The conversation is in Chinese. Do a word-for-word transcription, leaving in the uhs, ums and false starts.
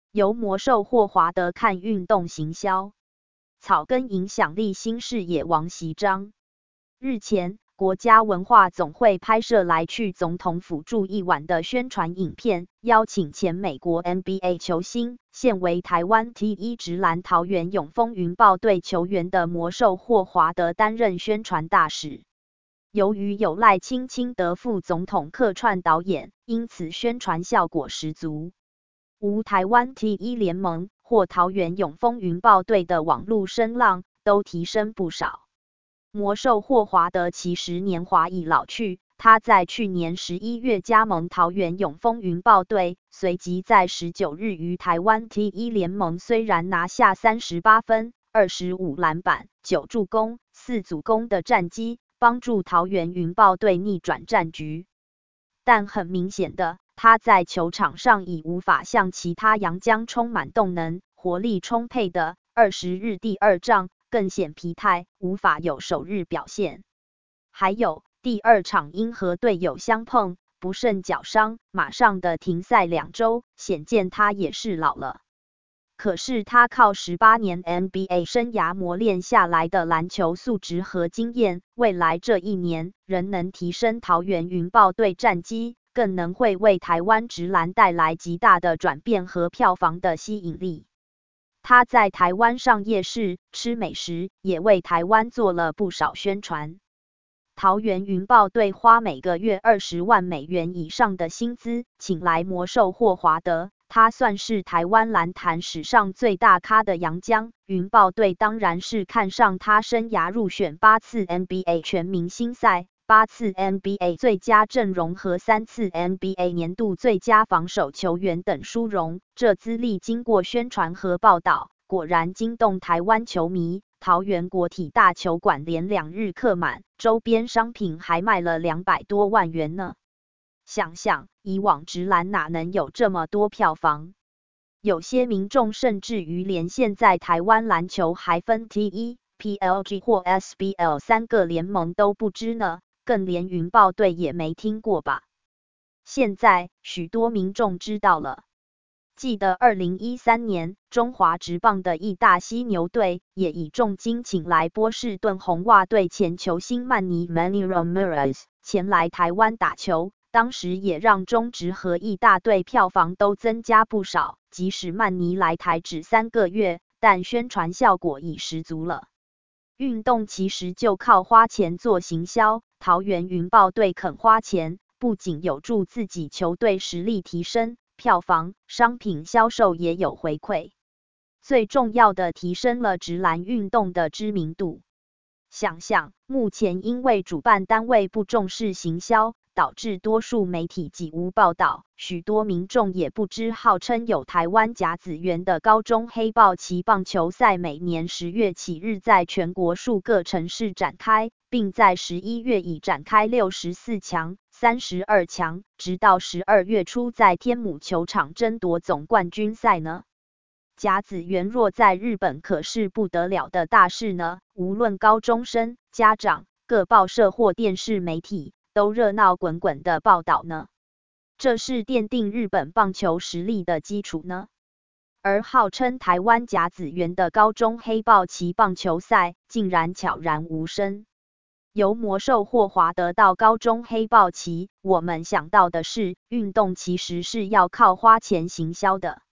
由魔兽霍华德看运动行销，草根影响力新视野王锡章。日前，国家文化总会拍摄来去总统府住一晚的宣传影片，邀请前美国 N B A 球星，现为台湾 T 一 职篮桃园永丰云豹队球员的魔兽霍华德担任宣传大使。由于有赖清清德副总统客串导演，因此宣传效果十足。无台湾 T 一 联盟或桃园永丰云豹队的网络声浪都提升不少。魔兽霍华德其实年华已老去，他在去年十一月加盟桃园永丰云豹队，随即在十九日于台湾 T 一 联盟虽然拿下三十八分、二十五篮板、九助攻、四助攻的战绩，帮助桃园云豹队逆转战局。但很明显的，他在球场上已无法像其他洋将充满动能、活力充沛的二十日第二仗，更显疲态，无法有首日表现。还有，第二场因和队友相碰，不慎脚伤，马上的停赛两周，显见他也是老了。可是他靠十八年 N B A 生涯磨练下来的篮球素质和经验，未来这一年仍能提升桃园云豹队战绩，更能会为台湾职篮带来极大的转变和票房的吸引力。他在台湾上夜市吃美食，也为台湾做了不少宣传。桃园云豹队花每个月二十万美元以上的薪资，请来魔兽霍华德，他算是台湾篮坛史上最大咖的洋将。云豹队当然是看上他生涯入选八次 N B A 全明星赛、八次 N B A 最佳阵容和三次 N B A 年度最佳防守球员等殊荣，这资历经过宣传和报道，果然惊动台湾球迷。桃园国体大球馆连两日客满，周边商品还卖了两百多万元呢。想想以往职篮哪能有这么多票房？有些民众甚至于连现在台湾篮球还分 T 一、P L G 或 S B L 三个联盟都不知呢，更连云豹队也没听过吧？现在许多民众知道了。记得二零一三年，中华职棒的义大犀牛队也以重金请来波士顿红袜队前球星曼尼 Manny Ramirez 前来台湾打球，当时也让中职和义大队票房都增加不少。即使曼尼来台只三个月，但宣传效果已十足了。运动其实就靠花钱做行销，桃园云豹队肯花钱，不仅有助自己球队实力提升，票房、商品销售也有回馈，最重要的提升了职篮运动的知名度。想想，目前因为主办单位不重视行销，导致多数媒体几无报道，许多民众也不知号称有台湾甲子园的高中黑豹旗棒球赛每年十月起日在全国数个城市展开，并在十一月已展开六十四强、三十二强，直到十二月初在天母球场争夺总冠军赛呢。甲子园若在日本可是不得了的大事呢，无论高中生、家长、各报社或电视媒体都热闹滚滚的报道呢。这是奠定日本棒球实力的基础呢。而号称台湾甲子园的高中黑豹旗棒球赛竟然悄然无声。由魔兽霍华德到高中黑豹旗，我们想到的是，运动其实是要靠花钱行销的。